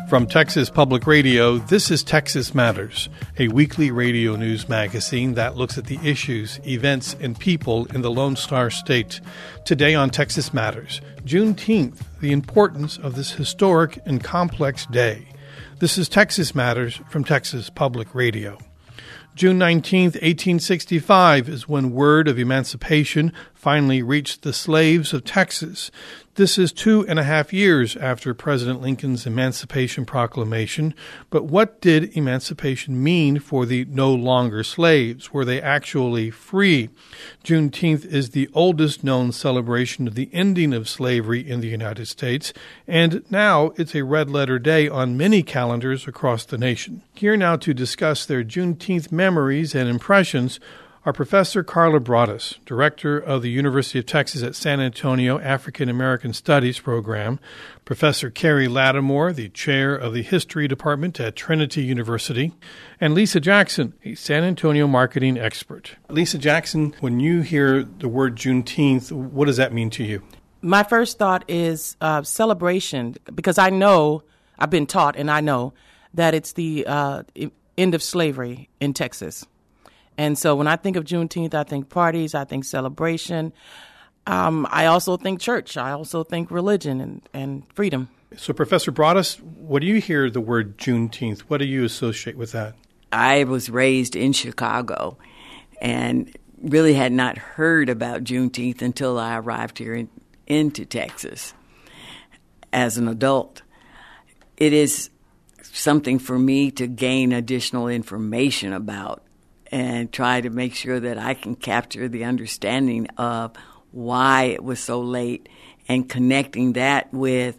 From Texas Public Radio, this is Texas Matters, a weekly radio news magazine that looks at the issues, events, and people in the Lone Star State. Today on Texas Matters, Juneteenth, the importance of this historic and complex day. This is Texas Matters from Texas Public Radio. June 19, 1865 is when word of emancipation finally reached the slaves of Texas. This is 2.5 years after President Lincoln's Emancipation Proclamation. But what did emancipation mean for the no longer slaves? Were they actually free? Juneteenth is the oldest known celebration of the ending of slavery in the United States, and now it's a red-letter day on many calendars across the nation. Here now to discuss their Juneteenth memories and impressions are Professor Carla Broaddus, Director of the University of Texas at San Antonio African American Studies Program, Professor Carrie Lattimore, the Chair of the History Department at Trinity University, and Lisa Jackson, a San Antonio marketing expert. Lisa Jackson, when you hear the word Juneteenth, what does that mean to you? My first thought is celebration, because I know, I've been taught and I know that it's the end of slavery in Texas. And so when I think of Juneteenth, I think parties, I think celebration. I also think church. I also think religion and freedom. So, Professor Broaddus, what do you hear the word Juneteenth? What do you associate with that? I was raised in Chicago and really had not heard about Juneteenth until I arrived here into Texas as an adult. It is something for me to gain additional information about and try to make sure that I can capture the understanding of why it was so late and connecting that with,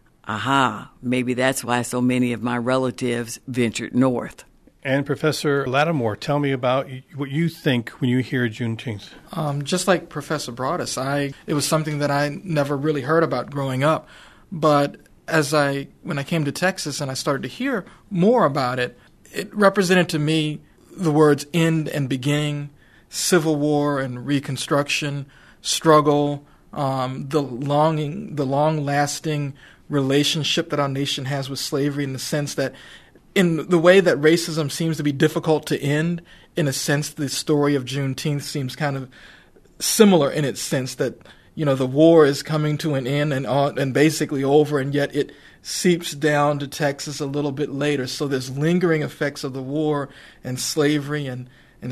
maybe that's why so many of my relatives ventured north. And Professor Lattimore, tell me about what you think when you hear Juneteenth. Just like Professor Broaddus, it was something that I never really heard about growing up. But when I came to Texas and I started to hear more about it, it represented to me the words end and beginning, Civil War and Reconstruction, struggle, the long-lasting relationship that our nation has with slavery, in the sense that in the way that racism seems to be difficult to end, in a sense the story of Juneteenth seems kind of similar in its sense that, the war is coming to an end and basically over, and yet it seeps down to Texas a little bit later. So there's lingering effects of the war and slavery, and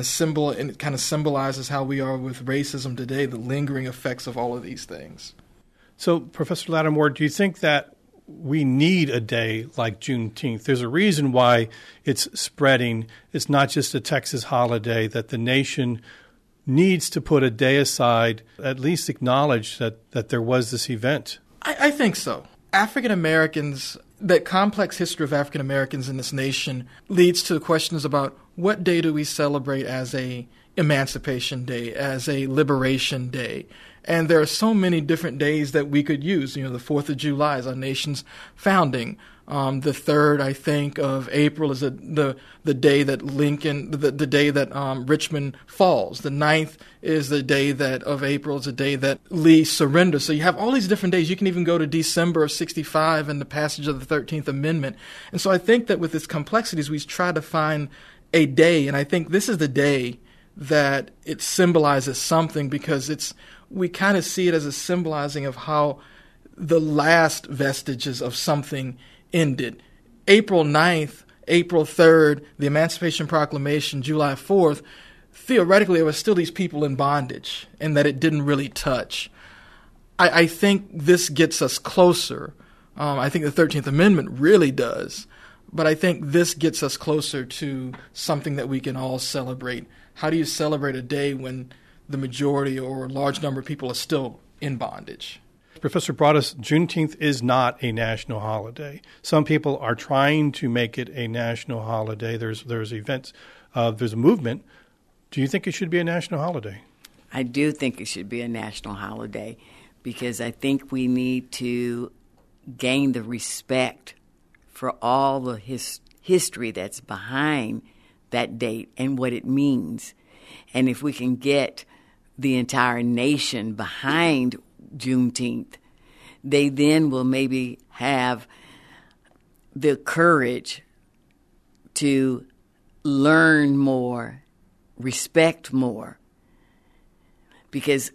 it kind of symbolizes how we are with racism today, the lingering effects of all of these things. So, Professor Lattimore, do you think that we need a day like Juneteenth? There's a reason why it's spreading. It's not just a Texas holiday, that the nation needs to put a day aside, at least acknowledge that there was this event. I think so. African Americans, that complex history of African Americans in this nation leads to questions about what day do we celebrate as a Emancipation Day, as a Liberation Day. And there are so many different days that we could use. The 4th of July is our nation's founding. The 3rd, I think, of April is the day that the day that Richmond falls. The 9th is the day of April is the day that Lee surrenders. So you have all these different days. You can even go to December of 65 and the passage of the 13th Amendment. And so I think that with its complexities, we try to find a day. And I think this is the day that it symbolizes something, because we kind of see it as a symbolizing of how the last vestiges of something ended. April 9th, April 3rd, the Emancipation Proclamation, July 4th, theoretically there were still these people in bondage, and that it didn't really touch. I think this gets us closer. I think the 13th Amendment really does. But I think this gets us closer to something that we can all celebrate. How do you celebrate a day when the majority or a large number of people are still in bondage? Professor Broaddus, Juneteenth is not a national holiday. Some people are trying to make it a national holiday. There's events, there's a movement. Do you think it should be a national holiday? I do think it should be a national holiday, because I think we need to gain the respect for all the history that's behind that date and what it means. And if we can get the entire nation behind Juneteenth, they then will maybe have the courage to learn more, respect more. Because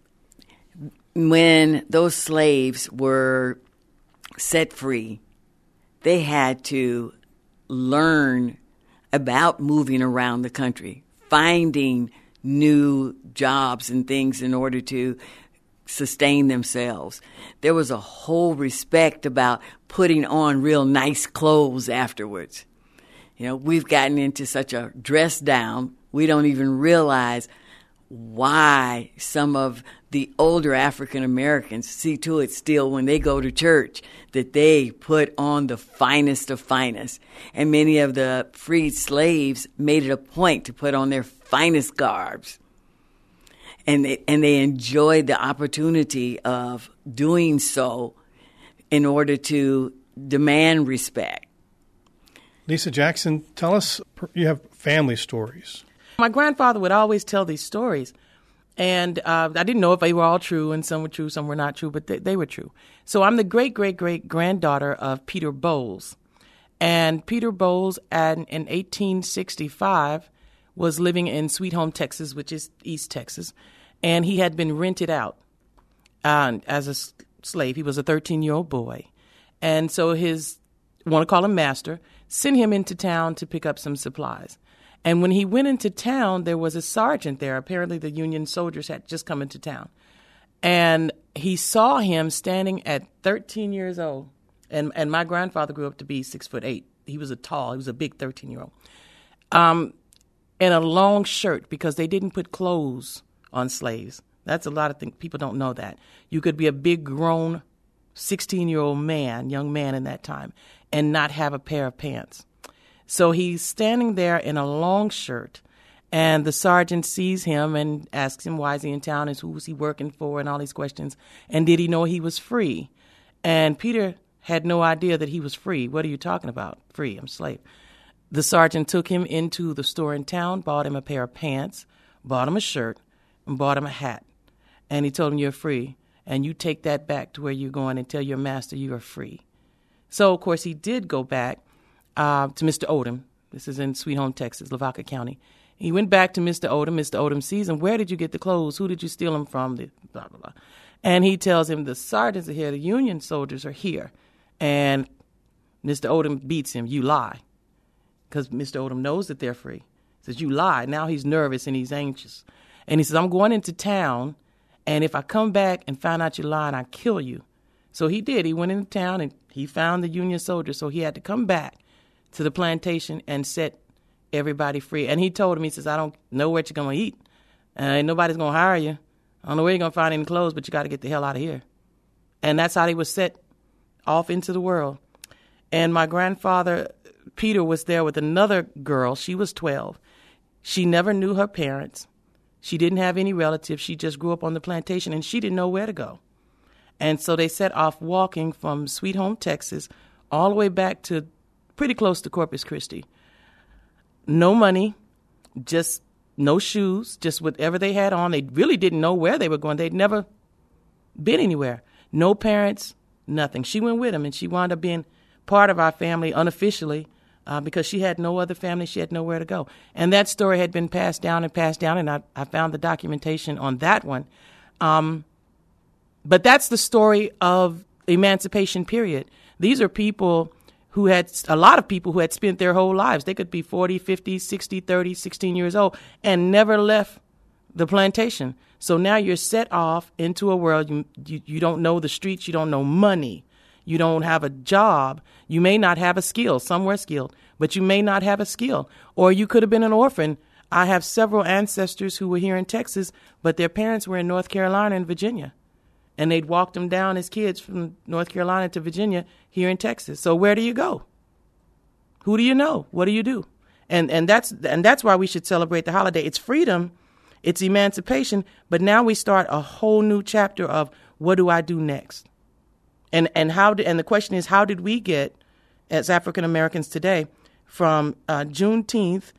when those slaves were set free, they had to learn about moving around the country, finding new jobs and things in order to sustain themselves. There was a whole respect about putting on real nice clothes afterwards. You know, we've gotten into such a dress down, we don't even realize why some of the older African Americans see to it still when they go to church that they put on the finest of finest. And many of the freed slaves made it a point to put on their finest garbs. And they enjoyed the opportunity of doing so in order to demand respect. Lisa Jackson, tell us, you have family stories. My grandfather would always tell these stories, and I didn't know if they were all true, and some were true, some were not true, but they were true. So I'm the great-great-great-granddaughter of Peter Bowles, and Peter Bowles in 1865 was living in Sweet Home, Texas, which is East Texas, and he had been rented out as a slave. He was a 13-year-old boy, and so his, want to call him master, sent him into town to pick up some supplies. And when he went into town, there was a sergeant there. Apparently the Union soldiers had just come into town. And he saw him standing at 13 years old. And my grandfather grew up to be 6'8". He was a big 13-year-old. In a long shirt, because they didn't put clothes on slaves. That's a lot of things. People don't know that. You could be a big, grown 16-year-old man, young man in that time, and not have a pair of pants. So he's standing there in a long shirt, and the sergeant sees him and asks him why is he in town and who's he working for and all these questions. And did he know he was free? And Peter had no idea that he was free. What are you talking about? Free, I'm a slave. The sergeant took him into the store in town, bought him a pair of pants, bought him a shirt, and bought him a hat. And he told him, you're free, and you take that back to where you're going and tell your master you are free. So, of course, he did go back to Mr. Odom. This is in Sweet Home, Texas, Lavaca County. He went back to Mr. Odom. Mr. Odom sees him. Where did you get the clothes? Who did you steal them from? Blah, blah, blah. And he tells him the sergeants are here. The Union soldiers are here. And Mr. Odom beats him. You lie. Because Mr. Odom knows that they're free. He says, you lie. Now he's nervous and he's anxious. And he says, I'm going into town, and if I come back and find out you're lying, I'll kill you. So he did. He went into town, and he found the Union soldiers. So he had to come back to the plantation and set everybody free. And he told him, he says, I don't know what you're going to eat. Ain't nobody's going to hire you. I don't know where you're going to find any clothes, but you got to get the hell out of here. And that's how they were set off into the world. And my grandfather, Peter, was there with another girl. She was 12. She never knew her parents. She didn't have any relatives. She just grew up on the plantation, and she didn't know where to go. And so they set off walking from Sweet Home, Texas, all the way back to pretty close to Corpus Christi. No money, just no shoes, just whatever they had on. They really didn't know where they were going. They'd never been anywhere. No parents, nothing. She went with them, and she wound up being part of our family unofficially because she had no other family. She had nowhere to go. And that story had been passed down, and I found the documentation on that one. But that's the story of the emancipation period. These are people who had, a lot of people who had spent their whole lives. They could be 40, 50, 60, 30, 16 years old and never left the plantation. So now you're set off into a world. You don't know the streets. You don't know money. You don't have a job. You may not have a skill. Some were skilled, but you may not have a skill. Or you could have been an orphan. I have several ancestors who were here in Texas, but their parents were in North Carolina and Virginia. And they'd walked them down as kids from North Carolina to Virginia here in Texas. So where do you go? Who do you know? What do you do? And that's why we should celebrate the holiday. It's freedom, it's emancipation, but now we start a whole new chapter of what do I do next? And the question is, how did we get, as African Americans today, from June 19th,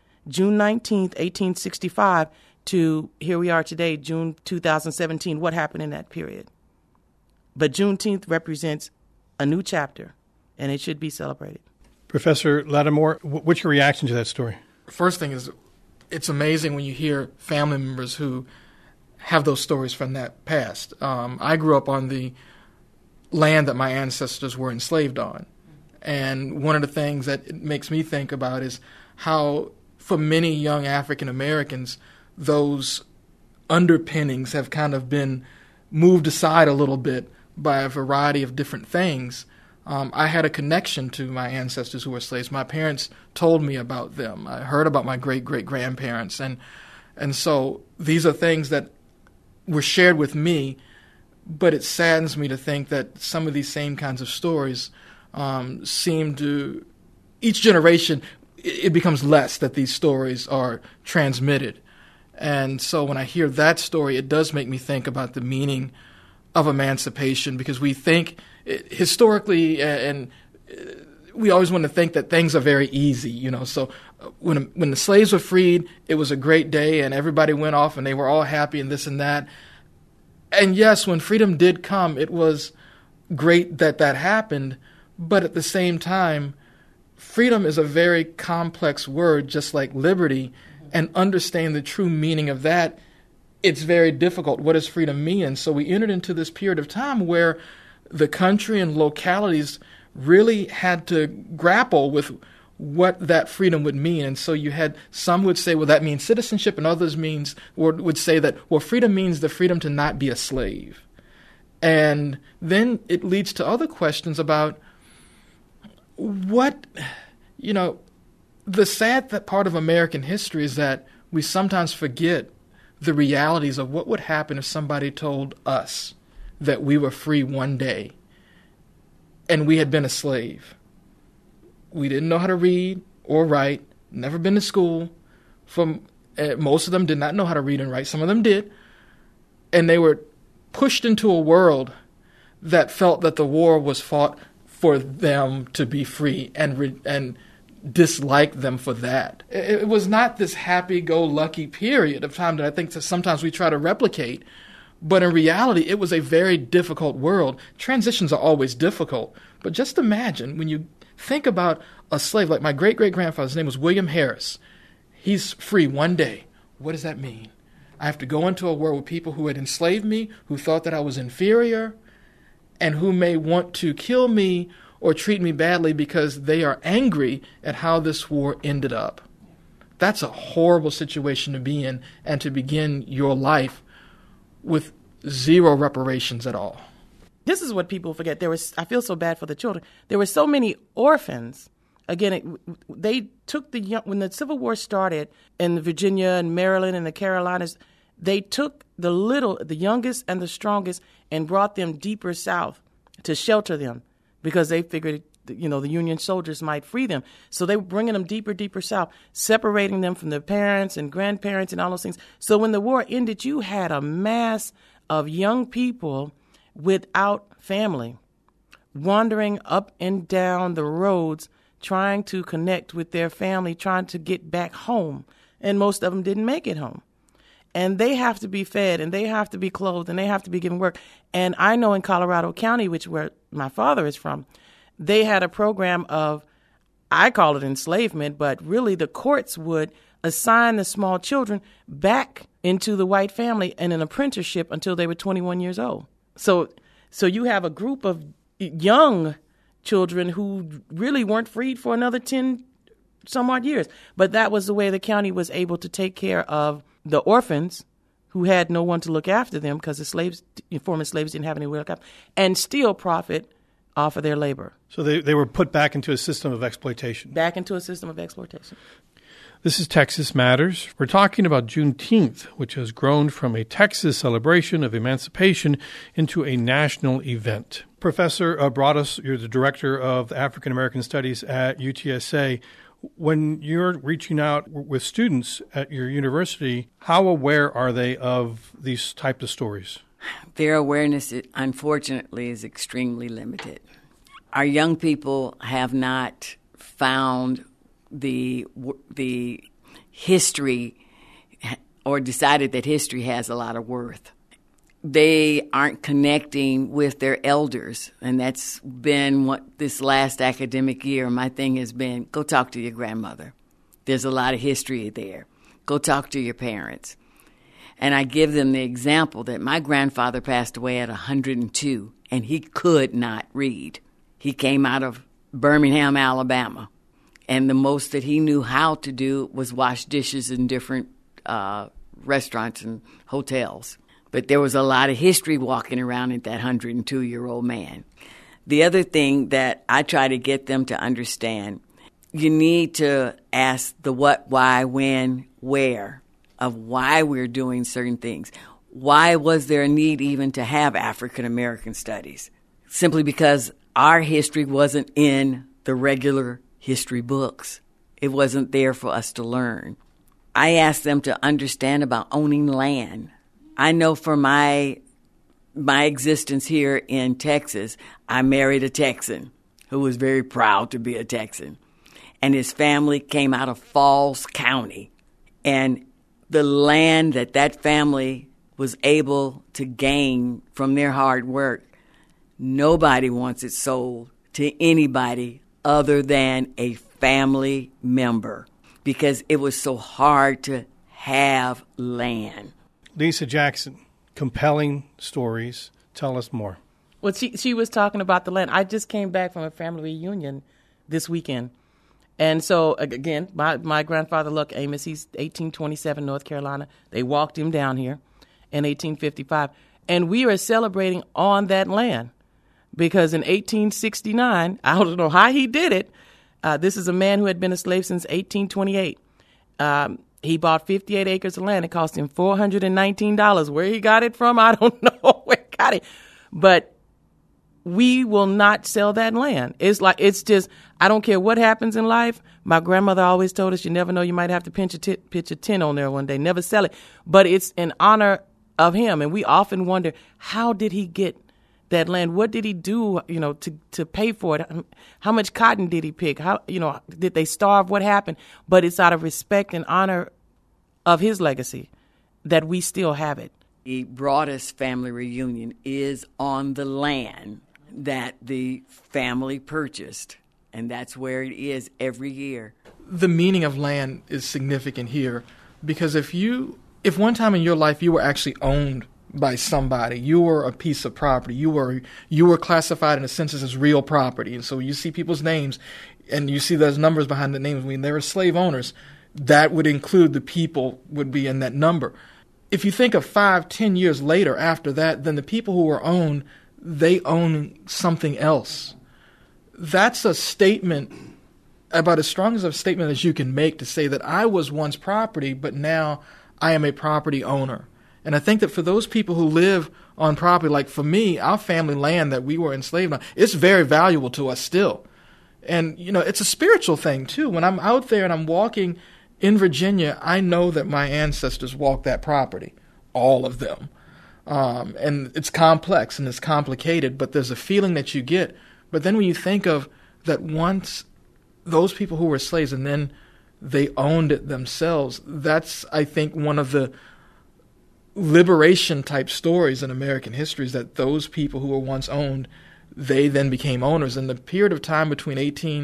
1865, to here we are today, June 2017? What happened in that period? But Juneteenth represents a new chapter, and it should be celebrated. Professor Lattimore, what's your reaction to that story? First thing is, it's amazing when you hear family members who have those stories from that past. I grew up on the land that my ancestors were enslaved on. And one of the things that it makes me think about is how, for many young African Americans, those underpinnings have kind of been moved aside a little bit by a variety of different things. I had a connection to my ancestors who were slaves. My parents told me about them. I heard about my great-great-grandparents. And so these are things that were shared with me, but it saddens me to think that some of these same kinds of stories seem to, each generation, it becomes less that these stories are transmitted. And so when I hear that story, it does make me think about the meaning of emancipation, because we think historically, and we always want to think that things are very easy, So when the slaves were freed, it was a great day, and everybody went off, and they were all happy, and this and that. And yes, when freedom did come, it was great that happened. But at the same time, freedom is a very complex word, just like liberty, and understanding the true meaning of that, it's very difficult. What does freedom mean? And so we entered into this period of time where the country and localities really had to grapple with what that freedom would mean. And so you had some would say, well, that means citizenship, and others would say that, well, freedom means the freedom to not be a slave. And then it leads to other questions about what, the sad part of American history is that we sometimes forget the realities of what would happen if somebody told us that we were free one day and we had been a slave. We didn't know how to read or write, never been to school. Most of them did not know how to read and write. Some of them did. And they were pushed into a world that felt that the war was fought for them to be free and disliked them for that. It was not this happy-go-lucky period of time that I think that sometimes we try to replicate, but in reality, it was a very difficult world. Transitions are always difficult, but just imagine when you think about a slave, like my great-great-grandfather's name was William Harris. He's free one day. What does that mean? I have to go into a world with people who had enslaved me, who thought that I was inferior, and who may want to kill me or treat me badly because they are angry at how this war ended up. That's a horrible situation to be in, and to begin your life with zero reparations at all. This is what people forget. I feel so bad for the children. There were so many orphans. Again, they took when the Civil War started in Virginia and Maryland and the Carolinas, they took the youngest and the strongest and brought them deeper south to shelter them, because they figured, the Union soldiers might free them. So they were bringing them deeper, deeper south, separating them from their parents and grandparents and all those things. So when the war ended, you had a mass of young people without family, wandering up and down the roads, trying to connect with their family, trying to get back home. And most of them didn't make it home. And they have to be fed, and they have to be clothed, and they have to be given work. And I know in Colorado County, where my father is from, they had a program of, I call it enslavement, but really the courts would assign the small children back into the white family in an apprenticeship until they were 21 years old. So you have a group of young children who really weren't freed for another 10 some odd years. But that was the way the county was able to take care of the orphans who had no one to look after them, because the former slaves didn't have any way to look after them, and still profit off of their labor. So they were put back into a system of exploitation. Back into a system of exploitation. This is Texas Matters. We're talking about Juneteenth, which has grown from a Texas celebration of emancipation into a national event. Professor Broaddus, you're the director of African American Studies at UTSA. When you're reaching out with students at your university, how aware are they of these types of stories? Their awareness, unfortunately, is extremely limited. Our young people have not found the history or decided that history has a lot of worth. they aren't connecting with their elders. And that's been what this last academic year, my thing has been, go talk to your grandmother. There's a lot of history there. Go talk to your parents. And I give them the example that my grandfather passed away at 102, and he could not read. He came out of Birmingham, Alabama, and the most that he knew how to do was wash dishes in different restaurants and hotels. But there was a lot of history walking around in that 102-year-old man. The other thing that I try to get them to understand, you need to ask the what, why, when, where of why we're doing certain things. Why was there a need even to have African American studies? Simply because our history wasn't in the regular history books. It wasn't there for us to learn. I asked them to understand about owning land. I know for my existence here in Texas, I married a Texan who was very proud to be a Texan. And his family came out of Falls County. And the land that family was able to gain from their hard work, nobody wants it sold to anybody other than a family member because it was so hard to have land. Lisa Jackson, compelling stories. Tell us more. Well, she was talking about the land. I just came back from a family reunion this weekend. And so, again, my grandfather, Luck Amos, he's 1827, North Carolina. They walked him down here in 1855. And we are celebrating on that land because in 1869, I don't know how he did it. This is a man who had been a slave since 1828. He bought 58 acres of land. It cost him $419. Where he got it from, I don't know where he got it. But we will not sell that land. It's just, I don't care what happens in life. My grandmother always told us, you never know, you might have to pitch a tent on there one day. Never sell it. But it's in honor of him. And we often wonder, how did he get that land? What did he do, to pay for it? How much cotton did he pick? How, did they starve? What happened? But it's out of respect and honor of his legacy that we still have it. The broadest family reunion is on the land that the family purchased, and that's where it is every year. The meaning of land is significant here because if one time in your life you were actually owned by somebody, you were a piece of property, you were classified in a census as real property, and so you see people's names and you see those numbers behind the names. When they were slave owners, that would include the people would be in that number. If you think of 5-10 years later after that, then the people who were owned, they own something else. That's a statement, about as strong as a statement as you can make, to say that I was once property, but now I am a property owner. And I think that for those people who live on property, like for me, our family land that we were enslaved on, it's very valuable to us still. And, it's a spiritual thing, too. When I'm out there and I'm walking in Virginia, I know that my ancestors walked that property, all of them. And it's complex and it's complicated, but there's a feeling that you get. But then when you think of that once those people who were slaves and then they owned it themselves, that's, I think, one of the liberation type stories in American history, is that those people who were once owned, they then became owners. And the period of time between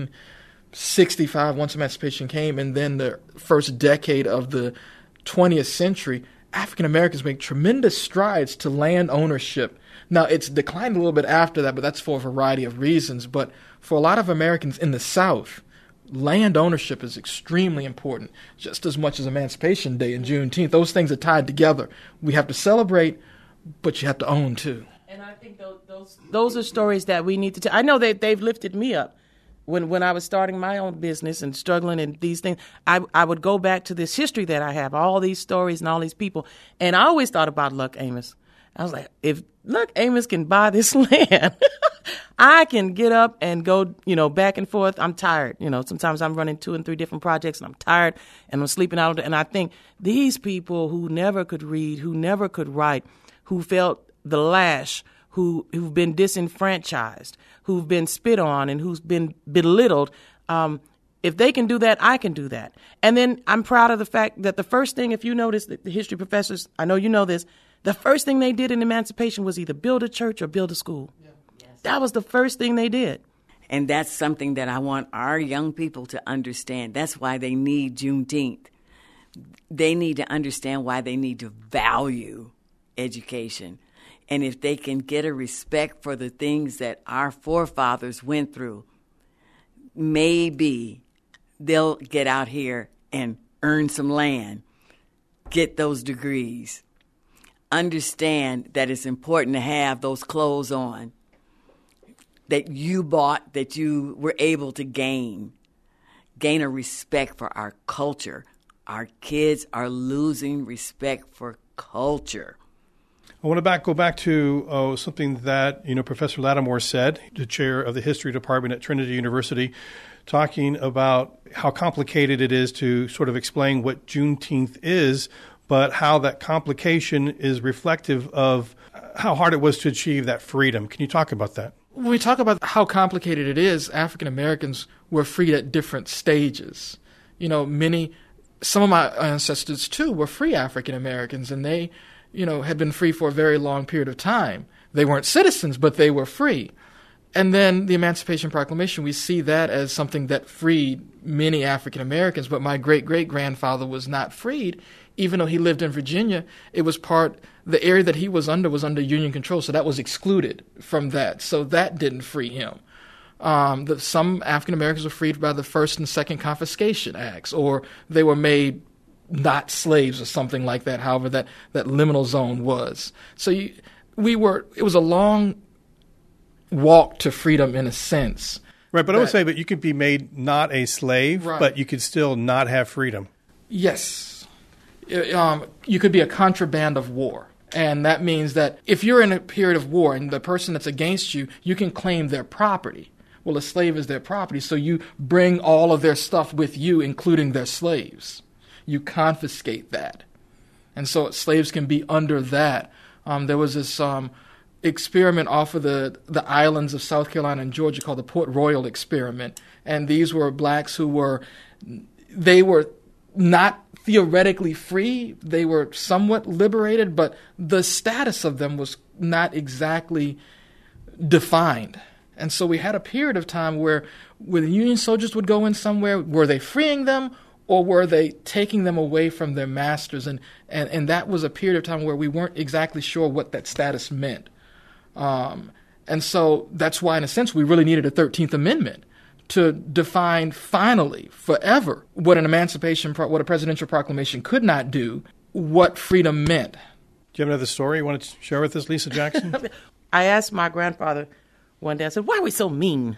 1865, once emancipation came, and then the first decade of the 20th century, African Americans make tremendous strides to land ownership. Now, it's declined a little bit after that, but that's for a variety of reasons. But for a lot of Americans in the South, land ownership is extremely important, just as much as Emancipation Day and Juneteenth. Those things are tied together. We have to celebrate, but you have to own, too. And I think those are stories that we need to tell. I know they've lifted me up. When I was starting my own business and struggling in these things, I would go back to this history that I have, all these stories and all these people. And I always thought about Luck Amos. I was like, if Luck Amos can buy this land, I can get up and go, back and forth. I'm tired. Sometimes I'm running 2 and 3 different projects and I'm tired and I'm sleeping out. And I think these people who never could read, who never could write, who felt the lash, who've been disenfranchised, who've been spit on and who's been belittled, if they can do that, I can do that. And then I'm proud of the fact that the first thing, if you notice, the history professors, I know you know this, The first thing they did in emancipation was either build a church or build a school. Yeah. Yes. That was the first thing they did. And that's something that I want our young people to understand. That's why they need Juneteenth. They need to understand why they need to value education. And if they can get a respect for the things that our forefathers went through, maybe they'll get out here and earn some land, get those degrees, understand that it's important to have those clothes on that you bought, that you were able to gain a respect for our culture. Our kids are losing respect for culture. I want to go back to something that Professor Lattimore said, the chair of the history department at Trinity University, talking about how complicated it is to sort of explain what Juneteenth is, but how that complication is reflective of how hard it was to achieve that freedom. Can you talk about that? When we talk about how complicated it is, African Americans were freed at different stages. Some of my ancestors too were free African Americans, and they, had been free for a very long period of time. They weren't citizens, but they were free. And then the Emancipation Proclamation, we see that as something that freed many African Americans, but my great-great-grandfather was not freed. Even though he lived in Virginia, the area that he was under Union control, so that was excluded from that. So that didn't free him. Some African Americans were freed by the First and Second Confiscation Acts, or they were made not slaves or something like that, however that liminal zone was. So it was a long walk to freedom in a sense. Right, but I would say that you could be made not a slave, right, but you could still not have freedom. Yes. You could be a contraband of war. And that means that if you're in a period of war and the person that's against you, you can claim their property. Well, a slave is their property, so you bring all of their stuff with you, including their slaves. You confiscate that. And so slaves can be under that. There was this experiment off of the islands of South Carolina and Georgia called the Port Royal experiment. And these were blacks who were not theoretically free. They were somewhat liberated, but the status of them was not exactly defined. And so we had a period of time where the Union soldiers would go in somewhere, were they freeing them or were they taking them away from their masters? And that was a period of time where we weren't exactly sure what that status meant. And so that's why, in a sense, we really needed a 13th Amendment to define finally, forever, what a presidential proclamation could not do, what freedom meant. Do you have another story you want to share with us, Lisa Jackson? I asked my grandfather one day, I said, why are we so mean?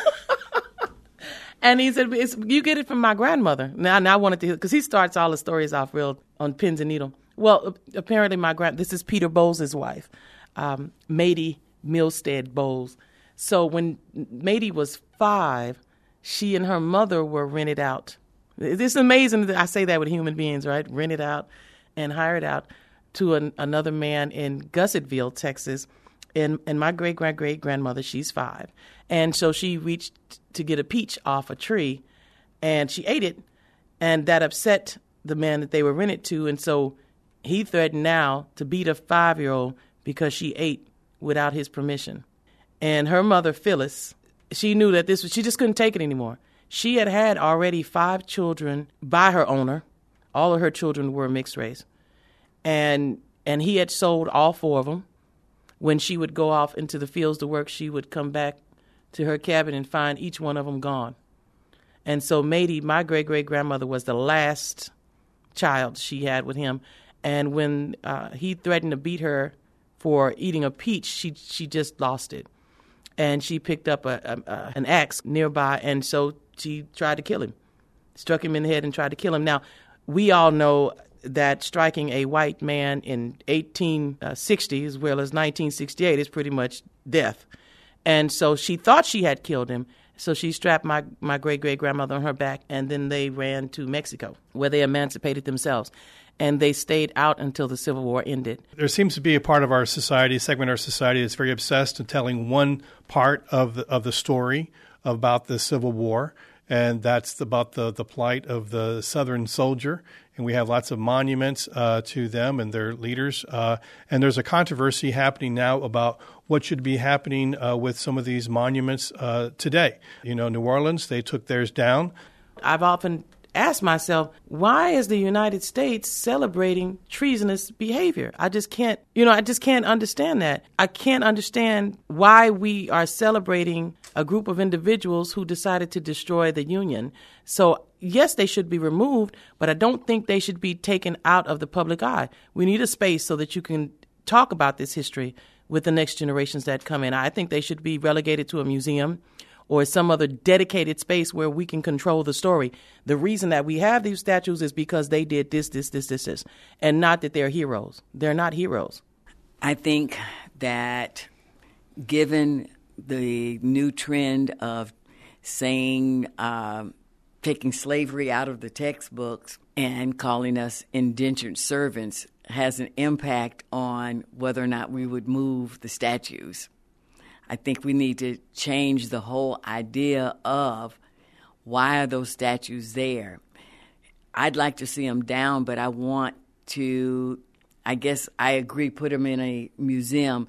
And he said, you get it from my grandmother. Now I wanted to hear, because he starts all the stories off real on pins and needle. Well, apparently this is Peter Bowles' wife, Maidie Milstead Bowles. So when Maidie was 5, she and her mother were rented out. It's amazing that I say that with human beings, right? Rented out and hired out to another man in Gussetville, Texas. And my great-great-great-grandmother, she's 5. And so she reached to get a peach off a tree, and she ate it, and that upset the man that they were rented to. And so he threatened now to beat a 5-year-old because she ate without his permission. And her mother, Phyllis, she knew that she just couldn't take it anymore. She had already 5 children by her owner. All of her children were mixed race. And he had sold all 4 of them. When she would go off into the fields to work, she would come back to her cabin and find each one of them gone. And so Maidie, my great-great-grandmother, was the last child she had with him. And when he threatened to beat her for eating a peach, she just lost it. And she picked up an axe nearby, and so she tried to kill him, struck him in the head and tried to kill him. Now, we all know that striking a white man in 1860 as well as 1968 is pretty much death. And so she thought she had killed him. So she strapped my great-great-grandmother on her back, and then they ran to Mexico, where they emancipated themselves. And they stayed out until the Civil War ended. There seems to be a part of our society, a segment of our society that's very obsessed in telling one part of the story about the Civil War. and that's about the plight of the Southern soldier. And we have lots of monuments to them and their leaders. And there's a controversy happening now about what should be happening with some of these monuments today. You know, New Orleans, they took theirs down. I've often asked myself, why is the United States celebrating treasonous behavior? I just can't understand that. I can't understand why we are celebrating a group of individuals who decided to destroy the Union. So, yes, they should be removed, but I don't think they should be taken out of the public eye. We need a space so that you can talk about this history with the next generations that come in. I think they should be relegated to a museum or some other dedicated space where we can control the story. The reason that we have these statues is because they did this, and not that they're heroes. They're not heroes. I think that given the new trend of saying, taking slavery out of the textbooks and calling us indentured servants has an impact on whether or not we would move the statues. I think we need to change the whole idea of why are those statues there. I'd like to see them down, but I want to, I guess I agree, put them in a museum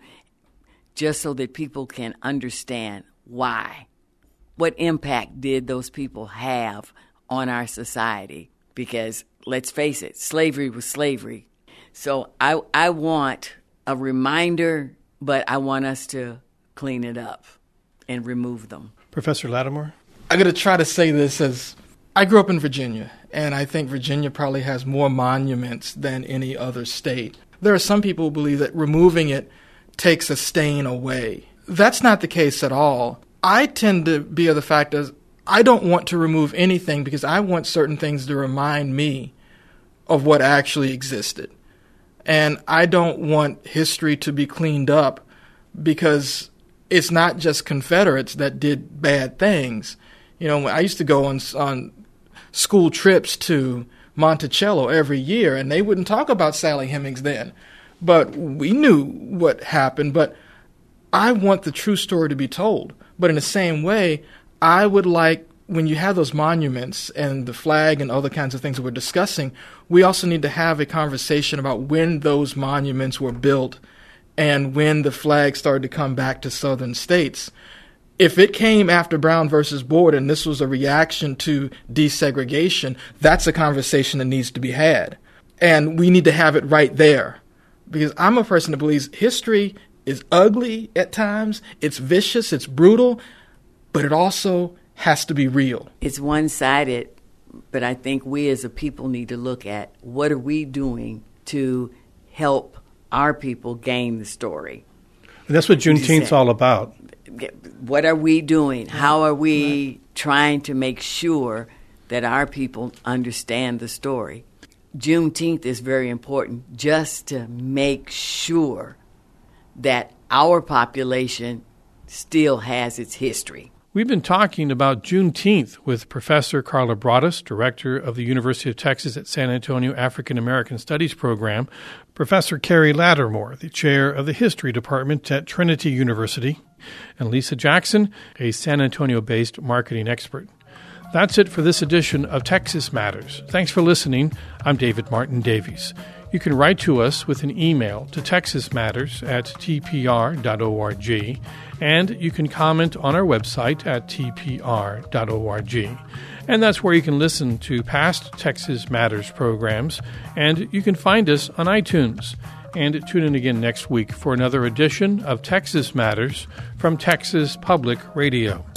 just so that people can understand why. What impact did those people have on our society? Because let's face it, slavery was slavery. So I want a reminder, but I want us to clean it up and remove them. Professor Lattimore? I'm going to try to say this as I grew up in Virginia, and I think Virginia probably has more monuments than any other state. There are some people who believe that removing it takes a stain away. That's not the case at all. I tend to be of the fact that I don't want to remove anything because I want certain things to remind me of what actually existed. And I don't want history to be cleaned up because it's not just Confederates that did bad things. You know, I used to go on school trips to Monticello every year, and they wouldn't talk about Sally Hemings then. But we knew what happened, but I want the true story to be told. But in the same way, I would like, when you have those monuments and the flag and other kinds of things that we're discussing, we also need to have a conversation about when those monuments were built and when the flag started to come back to southern states. If it came after Brown versus Board and this was a reaction to desegregation, that's a conversation that needs to be had. And we need to have it right there. Because I'm a person that believes history is ugly at times, it's vicious, it's brutal, but it also has to be real. It's one-sided, but I think we as a people need to look at what are we doing to help our people gain the story. And that's what Juneteenth's all about. What are we doing? How are we trying to make sure that our people understand the story? Juneteenth is very important just to make sure that our population still has its history. We've been talking about Juneteenth with Professor Carla Broaddus, Director of the University of Texas at San Antonio African American Studies Program, Professor Carrie Lattimore, the Chair of the History Department at Trinity University, and Lisa Jackson, a San Antonio-based marketing expert. That's it for this edition of Texas Matters. Thanks for listening. I'm David Martin Davies. You can write to us with an email to texasmatters@tpr.org, and you can comment on our website at tpr.org. And that's where you can listen to past Texas Matters programs, and you can find us on iTunes. And tune in again next week for another edition of Texas Matters from Texas Public Radio.